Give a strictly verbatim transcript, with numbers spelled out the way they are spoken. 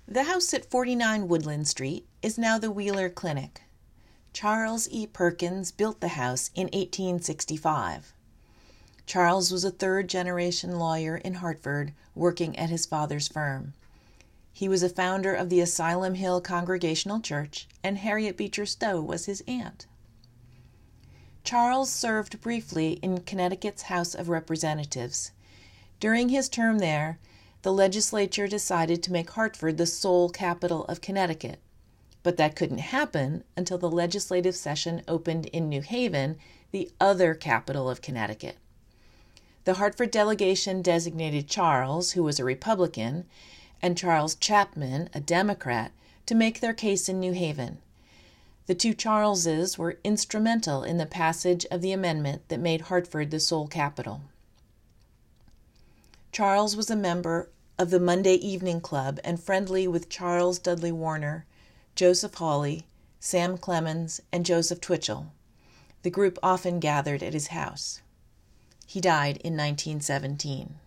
The house at forty-nine Woodland Street is now the Wheeler Clinic. Charles E. Perkins built the house in eighteen sixty-five. Charles was a third-generation lawyer in Hartford working at his father's firm. He was a founder of the Asylum Hill Congregational Church, and Harriet Beecher Stowe was his aunt. Charles served briefly in Connecticut's House of Representatives. During his term there, the legislature decided to make Hartford the sole capital of Connecticut, but that couldn't happen until the legislative session opened in New Haven, the other capital of Connecticut. The Hartford delegation designated Charles, who was a Republican, and Charles Chapman, a Democrat, to make their case in New Haven. The two Charleses were instrumental in the passage of the amendment that made Hartford the sole capital. Charles was a member of the Monday Evening Club and friendly with Charles Dudley Warner, Joseph Hawley, Sam Clemens, and Joseph Twitchell. The group often gathered at his house. He died in nineteen seventeen.